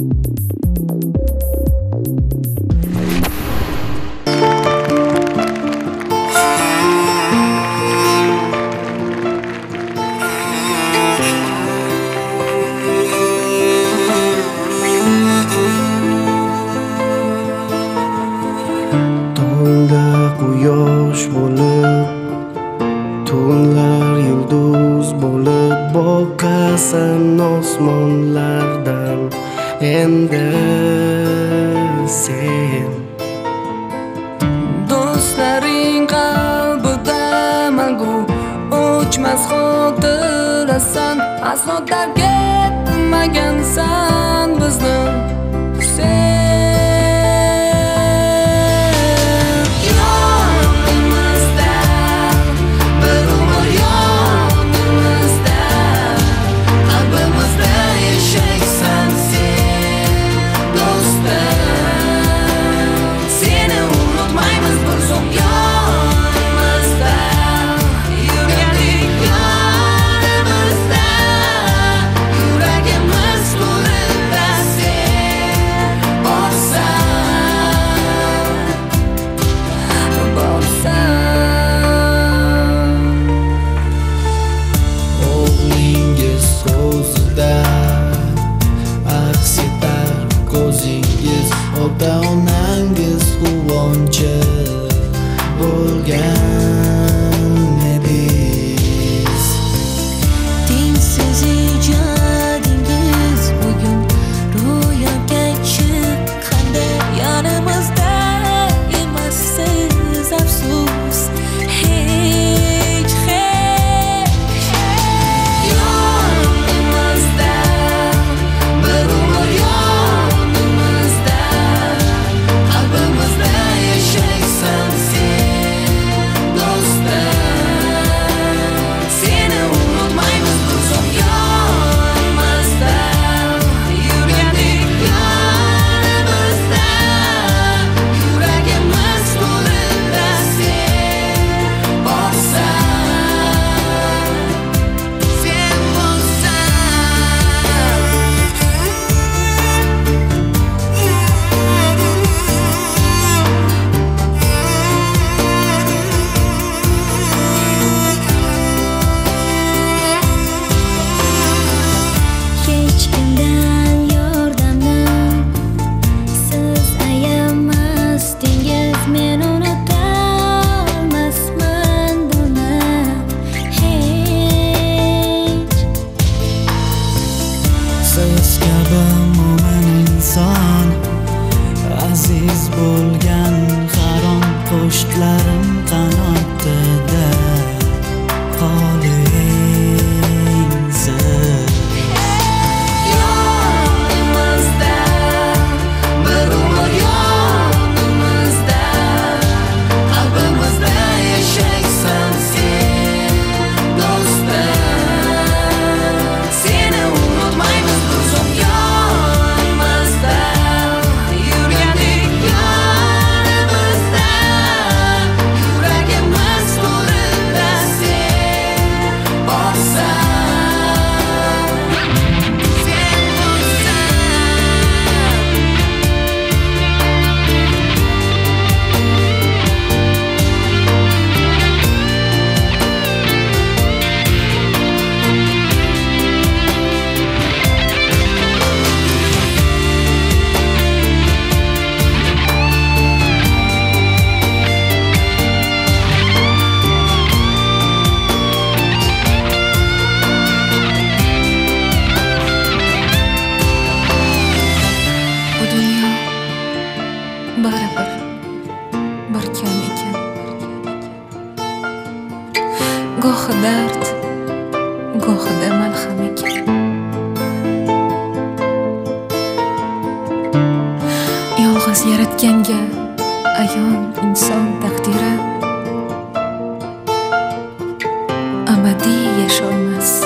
Quyosh bo'lib, tunlar yulduz bo'lib boqasan osmonlardan endi sen. Do'stlaring qalbida mangu o'chmas xotirasan, aslo tark etmagansan bizni sen. Ota-onangiz quvonchi bo'lgan edingiz. Tengsiz ijodingiz bugun ro'yobga chiqqanda yonimizda emassiz, afsus hech Yonimizda bir umr yonimizda, qalbimizda yashaysan sen do'stim. Seni unutmaymiz bir zum yonimizda, yurgandik yonimizda, yuragimiz to'lida sen borsan, sen hech kimdan yordamni siz ayamasdingiz. Men unutolmasman buni hech. Siz kabi mo'min inson, aziz bo'lgan harom qo'shtlarim qanotida qoling siz. yonimizda bir umr yonimizda, qalbimizda yashaysan sen do'stim. Seni unutmaymiz bir zum yonimizda, yurgandik yonimizda, yuragimiz to'lida sen borsan, sen borsan. Bu dunyo baribir bir kam ekan. Gohi dard, gohida malham ekan. Yolg'iz yaratganga ayon inson taqdiri abadiy yasholmas.